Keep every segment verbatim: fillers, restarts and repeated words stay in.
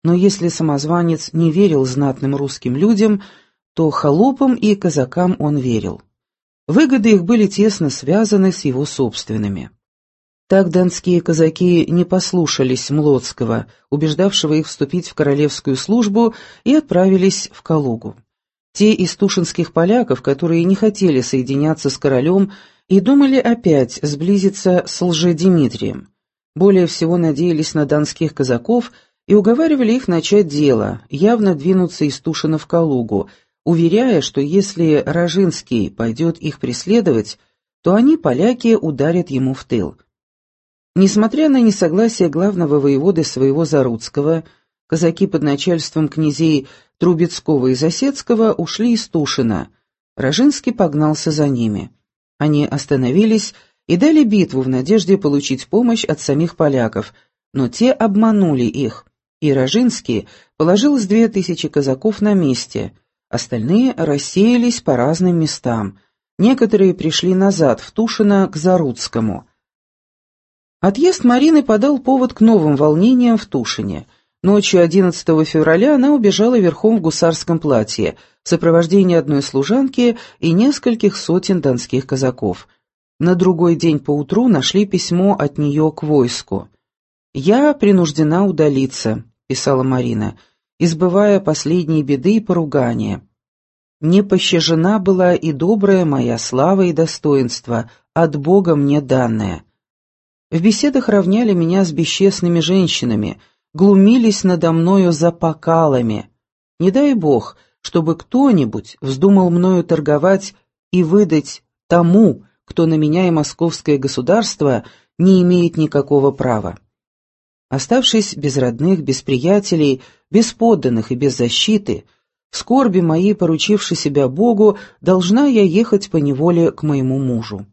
Но если самозванец не верил знатным русским людям, то холопам и казакам он верил. Выгоды их были тесно связаны с его собственными. Так донские казаки не послушались Млоцкого, убеждавшего их вступить в королевскую службу, и отправились в Калугу. Те из тушинских поляков, которые не хотели соединяться с королем и думали опять сблизиться с Лжедимитрием, более всего надеялись на донских казаков и уговаривали их начать дело, явно двинуться из Тушина в Калугу, уверяя, что если Рожинский пойдет их преследовать, то они, поляки, ударят ему в тыл. Несмотря на несогласие главного воеводы своего Заруцкого, казаки под начальством князей Трубецкого и Засецкого ушли из Тушина. Рожинский погнался за ними. Они остановились и дали битву в надежде получить помощь от самих поляков, но те обманули их, и Рожинский положил с две тысячи казаков на месте, остальные рассеялись по разным местам, некоторые пришли назад в Тушино к Заруцкому. Отъезд Марины подал повод к новым волнениям в Тушине. Ночью одиннадцатого февраля она убежала верхом в гусарском платье, в сопровождении одной служанки и нескольких сотен донских казаков. На другой день поутру нашли письмо от нее к войску. «Я принуждена удалиться», — писала Марина, избывая последние беды и поругания. «Не пощажена была и добрая моя слава и достоинство, от Бога мне данное. В беседах равняли меня с бесчестными женщинами, глумились надо мною за покалами. Не дай Бог, чтобы кто-нибудь вздумал мною торговать и выдать тому, кто на меня и московское государство не имеет никакого права. Оставшись без родных, без приятелей, без подданных и без защиты, в скорби моей, поручивши себя Богу, должна я ехать поневоле к моему мужу.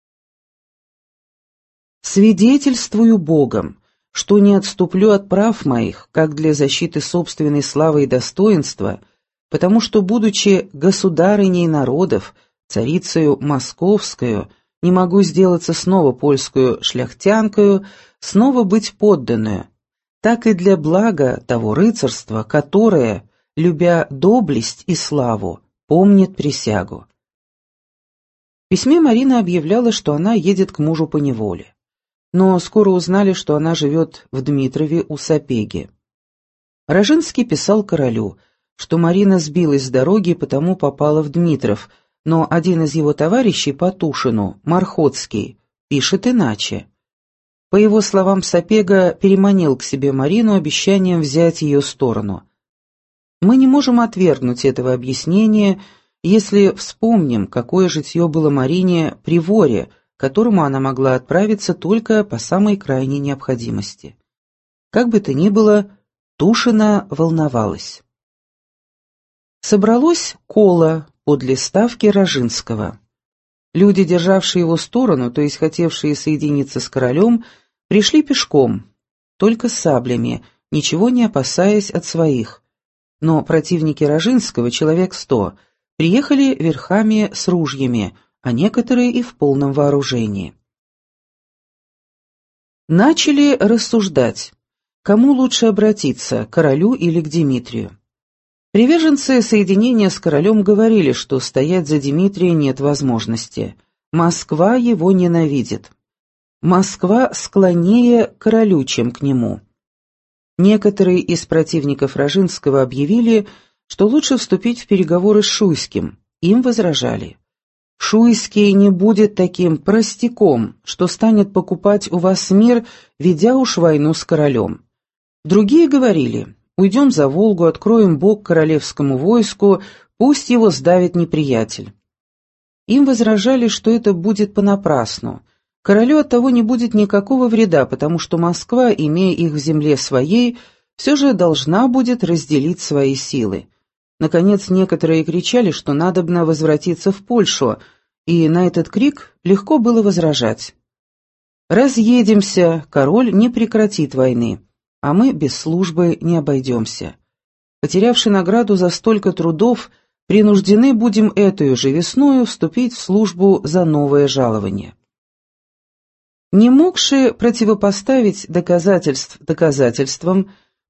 Свидетельствую Богом, что не отступлю от прав моих, как для защиты собственной славы и достоинства, потому что, будучи государыней народов, царицею московскую, не могу сделаться снова польскую шляхтянкою, снова быть подданную, так и для блага того рыцарства, которое, любя доблесть и славу, помнит присягу». В письме Марина объявляла, что она едет к мужу поневоле. Но скоро узнали, что она живет в Дмитрове у Сапеги. Рожинский писал королю, что Марина сбилась с дороги и потому попала в Дмитров, но один из его товарищей по Тушину, Мархотский, пишет иначе. По его словам, Сапега переманил к себе Марину обещанием взять ее сторону. Мы не можем отвергнуть этого объяснения, если вспомним, какое житье было Марине при воре, к которому она могла отправиться только по самой крайней необходимости. Как бы то ни было, Тушино волновалась. Собралось коло подле ставки Рожинского. Люди, державшие его сторону, то есть хотевшие соединиться с королем, пришли пешком, только с саблями, ничего не опасаясь от своих. Но противники Рожинского, человек сто, приехали верхами с ружьями, а некоторые и в полном вооружении. Начали рассуждать, кому лучше обратиться, к королю или к Дмитрию. Приверженцы соединения с королем говорили, что стоять за Дмитрия нет возможности. Москва его ненавидит. Москва склоннее к королю, чем к нему. Некоторые из противников Рожинского объявили, что лучше вступить в переговоры с Шуйским. Им возражали. Шуйский не будет таким простяком, что станет покупать у вас мир, ведя уж войну с королем. Другие говорили, уйдем за Волгу, откроем бок королевскому войску, пусть его сдавит неприятель. Им возражали, что это будет понапрасну. Королю от того не будет никакого вреда, потому что Москва, имея их в земле своей, все же должна будет разделить свои силы. Наконец, некоторые кричали, что надобно возвратиться в Польшу, и на этот крик легко было возражать. «Разъедемся, король не прекратит войны, а мы без службы не обойдемся. Потерявши награду за столько трудов, принуждены будем эту же весною вступить в службу за новое жалование». Не могши противопоставить доказательств доказательствам,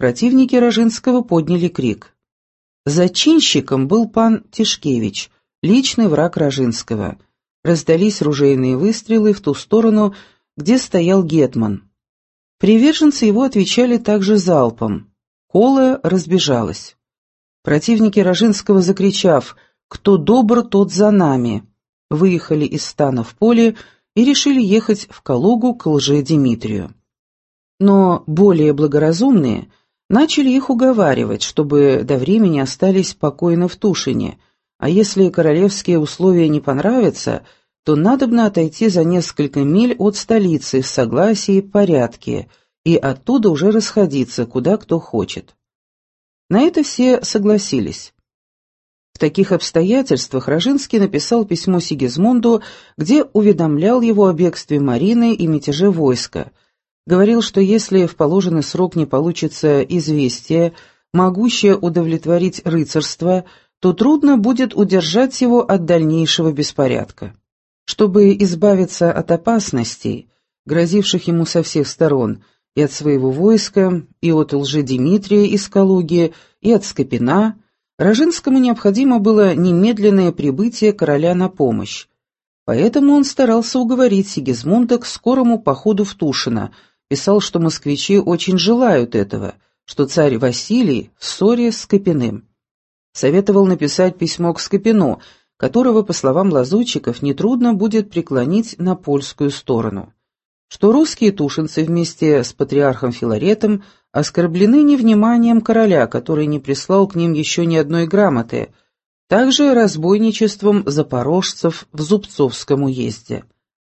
противники Рожинского подняли крик. Зачинщиком был пан Тишкевич, личный враг Рожинского. Раздались ружейные выстрелы в ту сторону, где стоял гетман. Приверженцы его отвечали также залпом. Коло разбежалось. Противники Рожинского, закричав «Кто добр, тот за нами!», выехали из стана в поле и решили ехать в Калугу к Лже-Димитрию. Но более благоразумные начали их уговаривать, чтобы до времени остались спокойно в Тушине, а если королевские условия не понравятся, то надобно отойти за несколько миль от столицы в согласии и порядке, и оттуда уже расходиться, куда кто хочет. На это все согласились. В таких обстоятельствах Рожинский написал письмо Сигизмунду, где уведомлял его о бегстве Марины и мятеже войска. Говорил, что если в положенный срок не получится известие, могущее удовлетворить рыцарство, то трудно будет удержать его от дальнейшего беспорядка. Чтобы избавиться от опасностей, грозивших ему со всех сторон, и от своего войска, и от Лже-Димитрия из Калуги, и от Скопина, Рожинскому необходимо было немедленное прибытие короля на помощь. Поэтому он старался уговорить Сигизмунда к скорому походу в Тушино, писал, что москвичи очень желают этого, что царь Василий в ссоре с Скопиным. Советовал написать письмо к Скопину, которого, по словам лазутчиков, нетрудно будет преклонить на польскую сторону. Что русские тушинцы вместе с патриархом Филаретом оскорблены невниманием короля, который не прислал к ним еще ни одной грамоты, также разбойничеством запорожцев в Зубцовском уезде.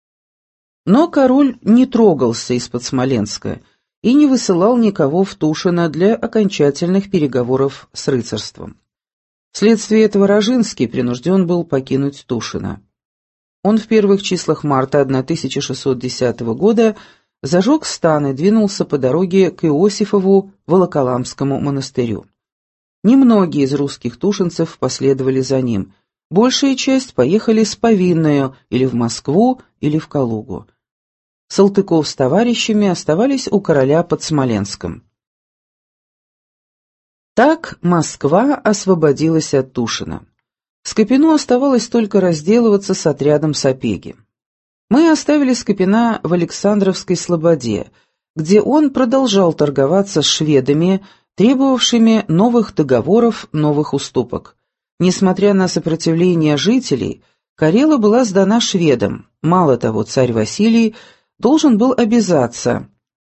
Но король не трогался из-под Смоленска и не высылал никого в Тушино для окончательных переговоров с рыцарством. Вследствие этого Рожинский принужден был покинуть Тушино. Он в первых числах марта тысяча шестьсот десятого года зажег стан и двинулся по дороге к Иосифову Волоколамскому монастырю. Немногие из русских тушинцев последовали за ним, большая часть поехали с повинною или в Москву, или в Калугу. Салтыков с товарищами оставались у короля под Смоленском. Так Москва освободилась от Тушина. Скопину оставалось только разделываться с отрядом Сапеги. Мы оставили Скопина в Александровской Слободе, где он продолжал торговаться с шведами, требовавшими новых договоров, новых уступок. Несмотря на сопротивление жителей, Карела была сдана шведам. Мало того, царь Василий должен был обязаться: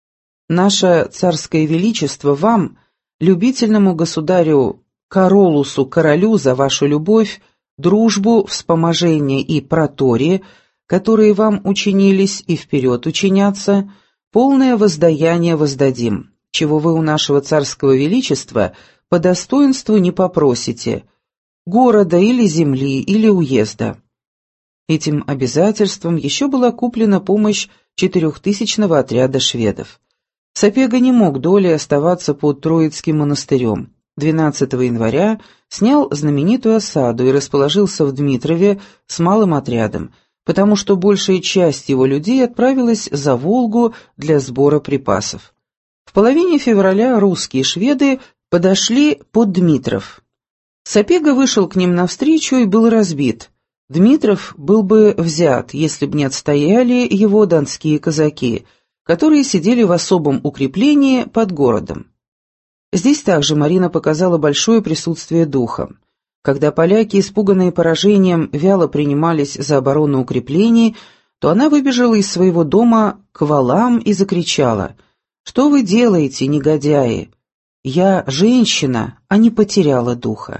«Наше царское величество вам, любительному государю Каролусу, королю, за вашу любовь, дружбу, вспоможение и проторие, которые вам учинились и вперед учинятся, полное воздаяние воздадим, чего вы у нашего царского величества по достоинству не попросите, города или земли или уезда». Этим обязательством еще была куплена помощь четырехтысячного отряда шведов. Сапега не мог долей оставаться под Троицким монастырем. двенадцатого января снял знаменитую осаду и расположился в Дмитрове с малым отрядом, потому что большая часть его людей отправилась за Волгу для сбора припасов. В половине февраля русские и шведы подошли под Дмитров. Сапега вышел к ним навстречу и был разбит. Дмитров был бы взят, если бы не отстояли его донские казаки, которые сидели в особом укреплении под городом. Здесь также Марина показала большое присутствие духа. Когда поляки, испуганные поражением, вяло принимались за оборону укреплений, то она выбежала из своего дома к валам и закричала: «Что вы делаете, негодяи? Я женщина, а не потеряла духа».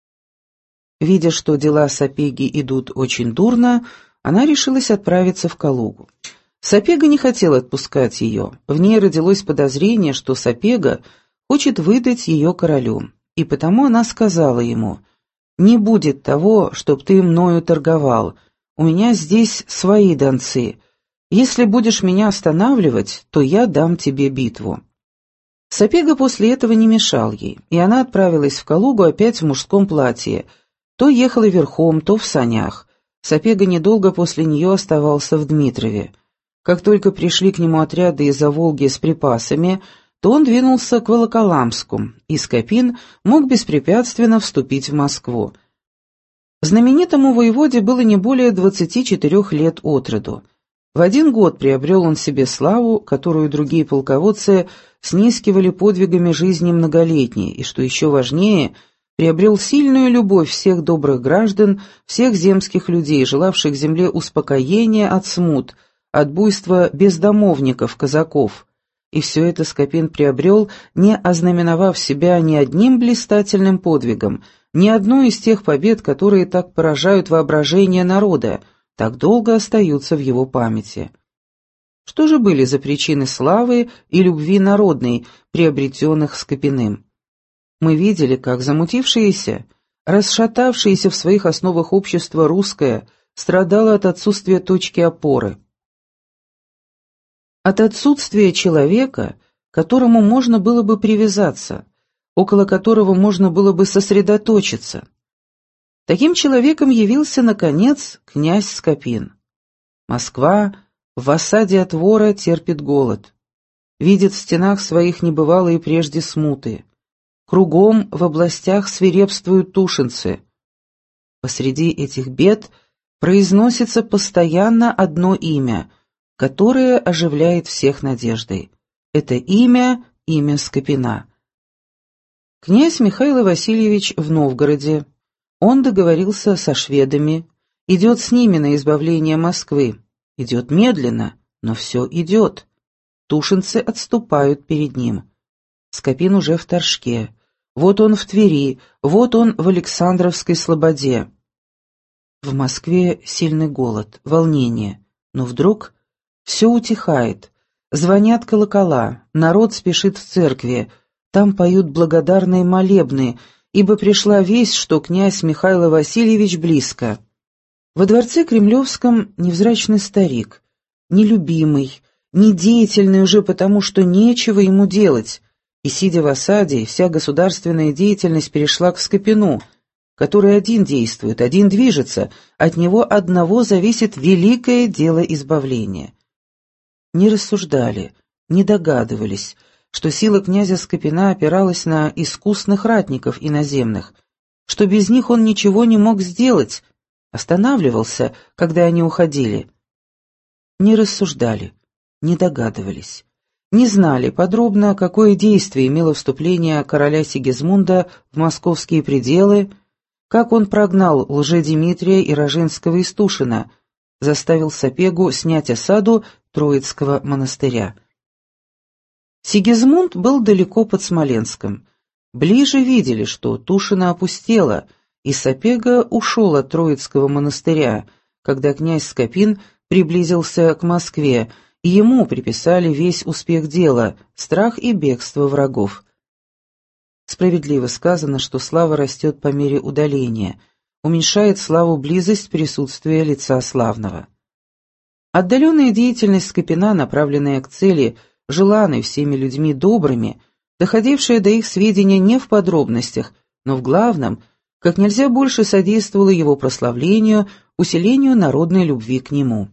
Видя, что дела Сапеги идут очень дурно, она решилась отправиться в Калугу. Сапега не хотел отпускать ее. В ней родилось подозрение, что Сапега хочет выдать ее королю, и потому она сказала ему: «Не будет того, чтоб ты мною торговал, у меня здесь свои донцы. Если будешь меня останавливать, то я дам тебе битву». Сапега после этого не мешал ей, и она отправилась в Калугу опять в мужском платье, то ехала верхом, то в санях. Сапега недолго после нее оставался в Дмитрове. Как только пришли к нему отряды из-за Волги с припасами, то он двинулся к Волоколамску, и Скопин мог беспрепятственно вступить в Москву. Знаменитому воеводе было не более двадцати четырёх лет от роду. В один год приобрел он себе славу, которую другие полководцы снискивали подвигами жизни многолетней, и, что еще важнее, приобрел сильную любовь всех добрых граждан, всех земских людей, желавших земле успокоения от смут, от буйства бездомовников, казаков. И все это Скопин приобрел, не ознаменовав себя ни одним блистательным подвигом, ни одной из тех побед, которые так поражают воображение народа, так долго остаются в его памяти. Что же были за причины славы и любви народной, приобретенных Скопиным? Мы видели, как замутившееся, расшатавшееся в своих основах общество русское страдало от отсутствия точки опоры. От отсутствия человека, к которому можно было бы привязаться, около которого можно было бы сосредоточиться. Таким человеком явился, наконец, князь Скопин. Москва в осаде от вора терпит голод, видит в стенах своих небывалые прежде смуты. Кругом в областях свирепствуют тушинцы. Посреди этих бед произносится постоянно одно имя, которое оживляет всех надеждой. Это имя — имя Скопина. Князь Михаил Васильевич в Новгороде. Он договорился со шведами, идет с ними на избавление Москвы. Идет медленно, но все идет. Тушинцы отступают перед ним. Скопин уже в Торжке. Вот он в Твери, вот он в Александровской слободе. В Москве сильный голод, волнение. Но вдруг все утихает. Звонят колокола, народ спешит в церкви. Там поют благодарные молебны, ибо пришла весть, что князь Михаил Васильевич близко. Во дворце Кремлевском невзрачный старик, нелюбимый, недеятельный уже потому, что нечего ему делать, и, сидя в осаде, вся государственная деятельность перешла к Скопину, который один действует, один движется, от него одного зависит великое дело избавления. Не рассуждали, не догадывались, что сила князя Скопина опиралась на искусных ратников иноземных, что без них он ничего не мог сделать, останавливался, когда они уходили. Не рассуждали, не догадывались, не знали подробно, какое действие имело вступление короля Сигизмунда в московские пределы, как он прогнал Лжедимитрия и Рожинского из Тушина, заставил Сапегу снять осаду Троицкого монастыря. Сигизмунд был далеко под Смоленском. Ближе видели, что Тушино опустело, и Сапега ушел от Троицкого монастыря, когда князь Скопин приблизился к Москве, и ему приписали весь успех дела, страх и бегство врагов. Справедливо сказано, что слава растет по мере удаления, уменьшает славу близость присутствия лица славного. Отдаленная деятельность Скопина, направленная к цели, желанной всеми людьми добрыми, доходившая до их сведения не в подробностях, но в главном, как нельзя больше содействовала его прославлению, усилению народной любви к нему.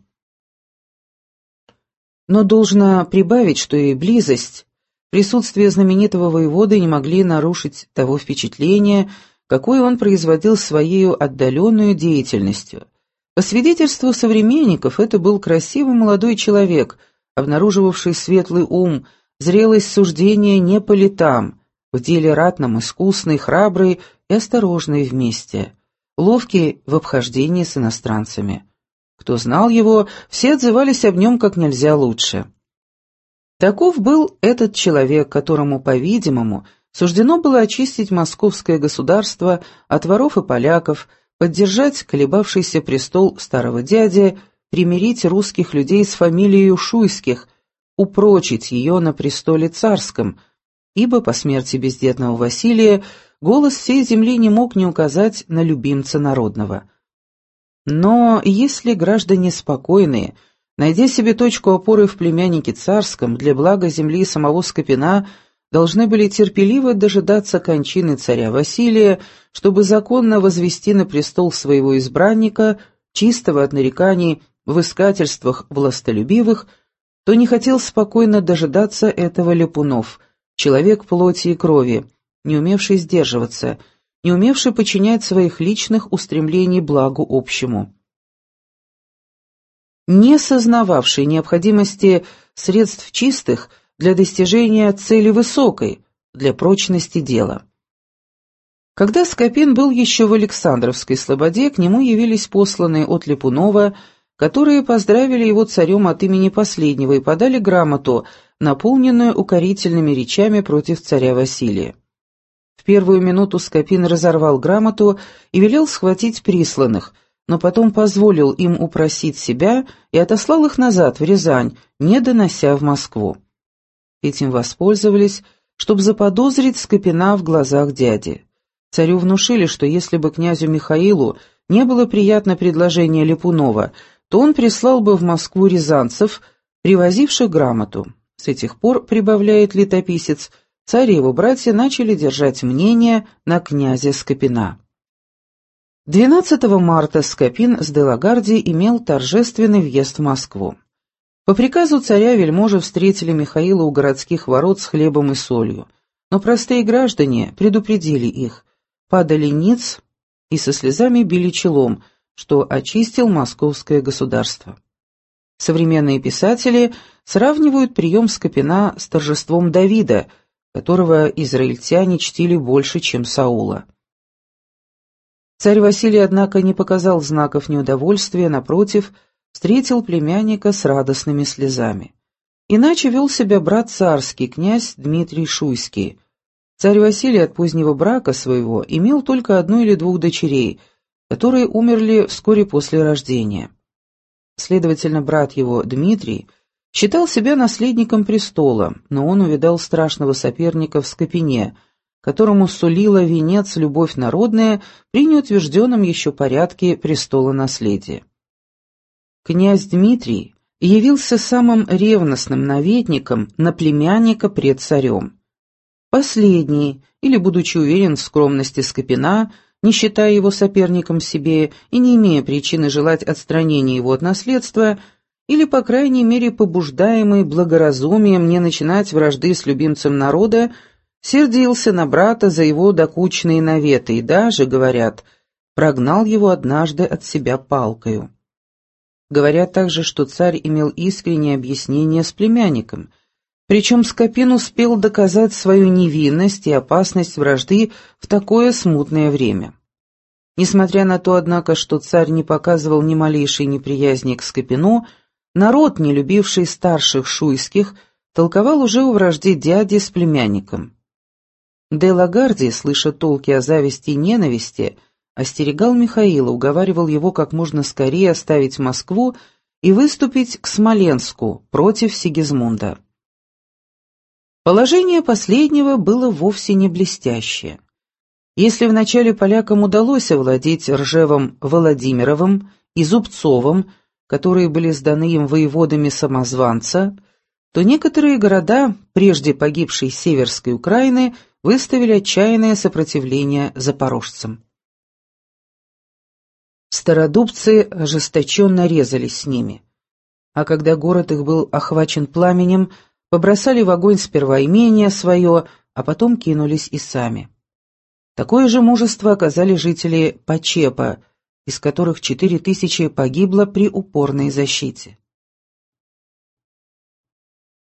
Но должно прибавить, что и близость, присутствие знаменитого воеводы не могли нарушить того впечатления, какое он производил своей отдаленной деятельностью. По свидетельству современников, это был красивый молодой человек, обнаруживавший светлый ум, зрелость суждения не по летам, в деле ратном искусный, храбрый и осторожный вместе, ловкий в обхождении с иностранцами. Кто знал его, все отзывались об нем как нельзя лучше. Таков был этот человек, которому, по-видимому, суждено было очистить московское государство от воров и поляков, поддержать колебавшийся престол старого дяди, примирить русских людей с фамилией Шуйских, упрочить ее на престоле царском, ибо по смерти бездетного Василия голос всей земли не мог не указать на любимца народного. Но если граждане спокойные, найдя себе точку опоры в племяннике царском для блага земли самого Скопина, должны были терпеливо дожидаться кончины царя Василия, чтобы законно возвести на престол своего избранника, чистого от нареканий в искательствах властолюбивых, то не хотел спокойно дожидаться этого Ляпунов, человек плоти и крови, не умевший сдерживаться, не умевший подчинять своих личных устремлений благу общему. Не сознававший необходимости средств чистых для достижения цели высокой, для прочности дела. Когда Скопин был еще в Александровской слободе, к нему явились посланные от Липунова, которые поздравили его царем от имени последнего и подали грамоту, наполненную укорительными речами против царя Василия. В первую минуту Скопин разорвал грамоту и велел схватить присланных, но потом позволил им упросить себя и отослал их назад в Рязань, не донося в Москву. Этим воспользовались, чтобы заподозрить Скопина в глазах дяди. Царю внушили, что если бы князю Михаилу не было приятно предложение Липунова, то он прислал бы в Москву рязанцев, привозивших грамоту. С этих пор, прибавляет летописец, царь и его братья начали держать мнение на князя Скопина. двенадцатого марта Скопин с де Лагарди имел торжественный въезд в Москву. По приказу царя вельможи встретили Михаила у городских ворот с хлебом и солью, но простые граждане предупредили их, падали ниц и со слезами били челом, что очистил московское государство. Современные писатели сравнивают прием Скопина с торжеством Давида, которого израильтяне чтили больше, чем Саула. Царь Василий, однако, не показал знаков неудовольствия, напротив, встретил племянника с радостными слезами. Иначе вел себя брат царский, князь Дмитрий Шуйский. Царь Василий от позднего брака своего имел только одну или двух дочерей, которые умерли вскоре после рождения. Следовательно, брат его, Дмитрий, считал себя наследником престола, но он увидал страшного соперника в Скопине, которому сулила венец любовь народная при неутвержденном еще порядке престола наследия. Князь Дмитрий явился самым ревностным наветником на племянника пред царем. Последний, или будучи уверен в скромности Скопина, не считая его соперником себе и не имея причины желать отстранения его от наследства, или, по крайней мере, побуждаемый благоразумием не начинать вражды с любимцем народа, сердился на брата за его докучные наветы и даже, говорят, прогнал его однажды от себя палкою. Говорят также, что царь имел искреннее объяснение с племянником, причем Скопин успел доказать свою невинность и опасность вражды в такое смутное время. Несмотря на то, однако, что царь не показывал ни малейшей неприязни к Скопину, народ, не любивший старших шуйских, толковал уже о вражде дяди с племянником. Де Лагарди, слыша толки о зависти и ненависти, остерегал Михаила, уговаривал его как можно скорее оставить Москву и выступить к Смоленску против Сигизмунда. Положение последнего было вовсе не блестящее. Если вначале полякам удалось овладеть Ржевом Владимировым и Зубцовым, которые были сданы им воеводами самозванца, то некоторые города, прежде погибшей Северской Украины, выставили отчаянное сопротивление запорожцам. Стародубцы ожесточенно резались с ними, а когда город их был охвачен пламенем, побросали в огонь сперва имение свое, а потом кинулись и сами. Такое же мужество оказали жители Почепа, из которых четыре тысячи погибло при упорной защите.